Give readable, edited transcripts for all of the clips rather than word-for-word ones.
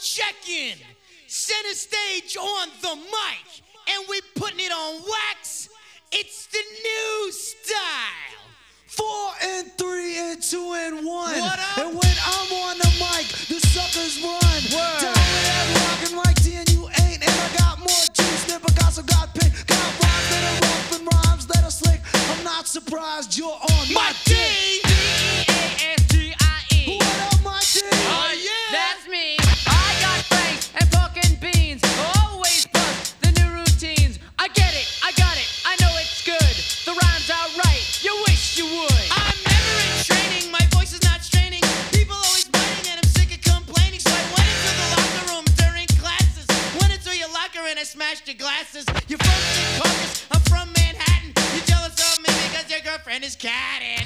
check-in. Center stage on the mic, and we putting it on wax. It's the new style. 4 and 3 and 2 and 1. What up? And when I'm on the mic, the suckers run. Word. Down with that rockin' like D and you ain't. And I got more juice than Picasso got pink. Got rhymes that are rough and rhymes that are slick. I'm not surprised you're on My dick. D-E-A-S-T-I-E. What up, my D? Oh, yeah. That's me. I got franks and pork and beans. Always bust the new routines. I get it, I got it, I know it's good. The rhymes are right, you wish you would. I'm never in training, my voice is not straining. People always biting and I'm sick of complaining. So I went into the locker room during classes. Went into your locker and I smashed your glasses. You're from Secaucus, I'm from Manhattan. You're jealous of me because your girlfriend is catting.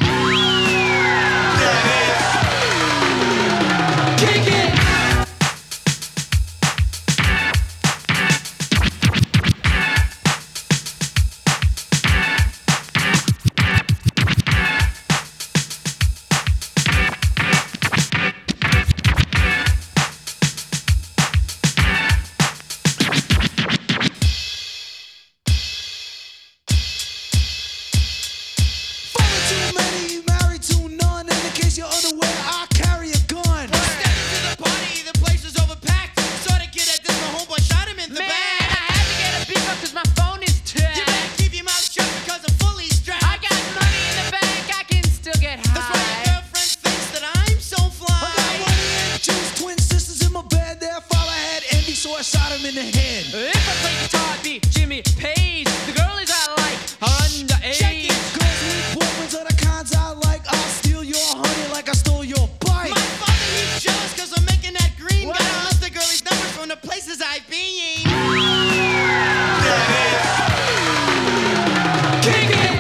Kick it! Falling too many, married to none. And in case you're unaware, I carry a gun. Step into the party, the place was overpacked. Saw the kid at this, my homeboy shot him in the Man, back. I had to get a beef up cause my phone is You better tapped. keep your mouth shut because I'm fully strapped. I got money in the bank, I can still get That's why your high. girlfriend thinks that I'm so fly. I got money and juice, twin sisters in my bed. Their father had envy, so I shot him in the head. If I play guitar, I'd be Jimmy Page. The girlies I like are Check underage. it. Girls with boyfriends are the kinds I like. I'll steal your honey like I stole your bike. My father, he's jealous because I'm making that green. What? Gotta list the girlies' numbers from the places I've been. Kick it!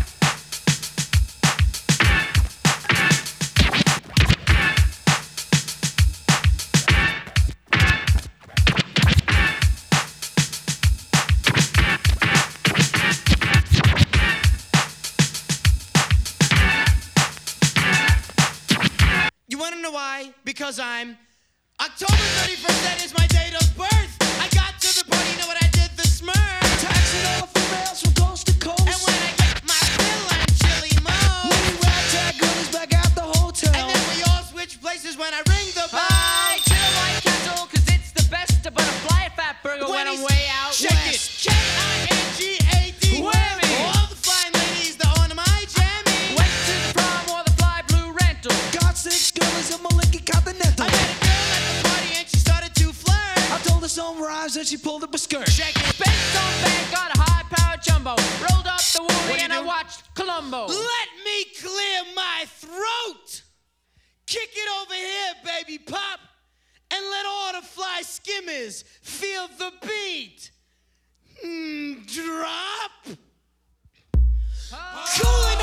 You wanna know why? Because I'm October 31st, that is my date of birth. I got to the party, you know what I did? The smurf. Taxing all females from coast to coast. And when I get my fill, I'm chili mo. Many ragtag girlies back at the hotel. And then we all switch places when I ring the bell. I chill White Castle cause it's the best, but I fly a fat burger when I'm he's- way out Check west. it. K-I-N-G-A-D. Whammy. All the fine ladies that on my jammy. Went to the prom or the fly blue rental. Got 6 girlies in my Lincoln Continental. I met a girl at the party and she started to flirt. I told her some rhymes and she pulled up a skirt. Check it. Spent on bank, got a high-powered jumbo. Rolled up the What do woolly you and I do? watched Columbo. Let me clear my throat. Kick it over here, baby pop. And let all the fly skimmers feel the beat. Drop. Cool it